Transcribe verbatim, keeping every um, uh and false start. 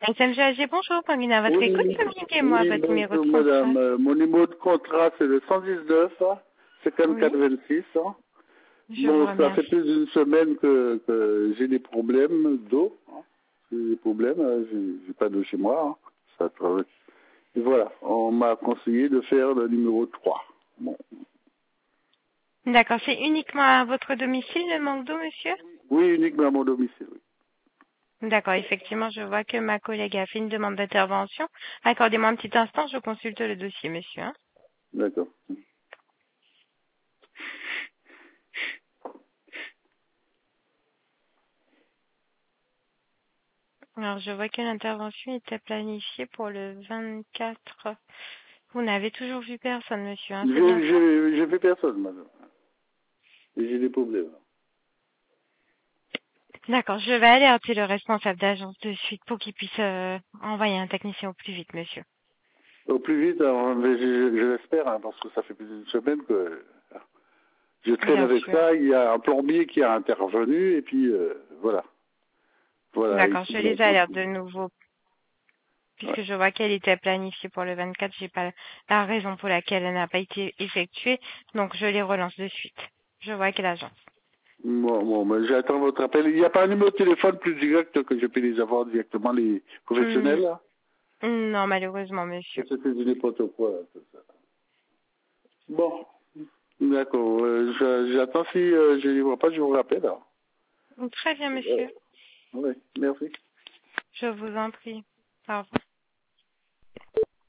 S M G A G, bonjour, bienvenue à votre écoute, Oui, communiquez-moi oui, votre numéro de bonjour contrat. madame. Euh, Mon numéro de contrat c'est le cent dix-neuf, Oui, cinquante-quatre vingt-six. Hein. je vous Bon, ça fait remercie. plus d'une semaine que, que j'ai des problèmes d'eau. Hein. J'ai des problèmes, hein. j'ai j'ai pas d'eau chez moi. Hein. Ça travaille. Et voilà, on m'a conseillé de faire le numéro trois. Bon. D'accord, c'est uniquement à votre domicile le manque d'eau, monsieur? Oui, uniquement à mon domicile. Oui. D'accord, effectivement, je vois que ma collègue a fait une demande d'intervention. Accordez-moi un petit instant, je consulte le dossier, monsieur. hein. D'accord. Alors, je vois que l'intervention était planifiée pour le vingt-quatre. Vous n'avez toujours vu personne, monsieur, hein, c'est bien J'ai ça? j'ai- j'ai fait personne, madame. Et j'ai des problèmes. D'accord, je vais alerter le responsable d'agence de suite pour qu'il puisse euh, envoyer un technicien au plus vite, monsieur. Au plus vite, alors, mais je, je- je l'espère, hein, parce que ça fait plus d'une semaine que je traîne Bien avec sûr. ça. Il y a un plombier qui a intervenu, et puis euh, voilà. Voilà, D'accord, ici, je là, les alerte de nouveau, ouais. puisque je vois qu'elle était planifiée pour le vingt-quatre. J'ai pas la raison pour laquelle elle n'a pas été effectuée, donc je les relance de suite. Je vois quelle agence. Bon, bon, mais j'attends votre appel. Il n'y a pas un numéro de téléphone plus direct que je peux les avoir directement, les Hum, professionnels, là? non, malheureusement, Ça, monsieur. c'était du n'importe quoi, là, tout ça. Bon, d'accord. Euh, je- j'attends si euh, je ne les vois pas, je vous rappelle, alors. Très bien, Ouais. monsieur. Oui, merci. Je vous en prie. Au revoir.